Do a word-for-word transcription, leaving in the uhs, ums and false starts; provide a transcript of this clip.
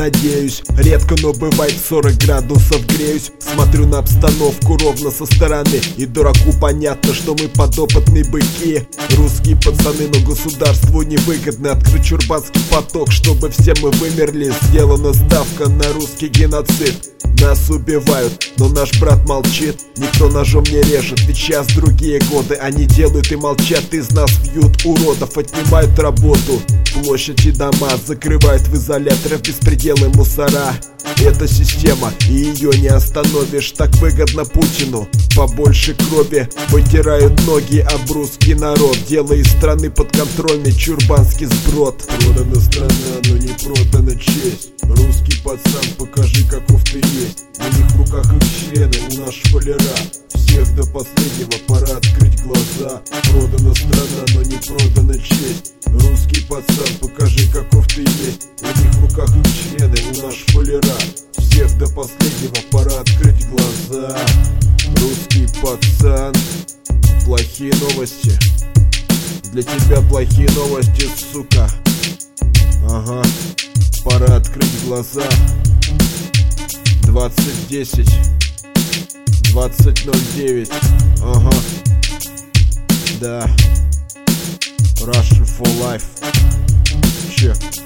надеюсь. Редко, но бывает сорок градусов греюсь. Смотрю на обстановку ровно со стороны, и дураку понятно, что мы подопытные быки. Русские пацаны, но государству невыгодно открыть чурбанский поток, чтобы все мы вымерли. Сделана ставка на русский геноцид. Нас убивают, но наш брат молчит. Никто ножом не режет, ведь сейчас другие годы. Они делают и молчат, из нас бьют уродов, отнимают работу. Площади, дома закрывают в изоляторах, беспределы, мусора. Это система, и ее не остановишь. Так выгодно Путину. Побольше крови вытирают ноги об русский народ, делая из страны подконтрольный чурбанский сброд. Продана страна, но не продана честь. Русский пацан, покажи, каков ты есть. У них в руках их члены, у нас шпалера. Всех до последнего пора открыть глаза. Продана страна, но не продана честь. Русский пацан, покажи, каков ты есть. У них в руках их члены, у нас шпалера. Всех до последнего пора открыть глаза. Русский пацан. Плохие новости. Для тебя плохие новости, сука. Ага. Пора открыть глаза. Двадцать десять, двадцать ноль девять. Ага. Да. Russian for life. Check.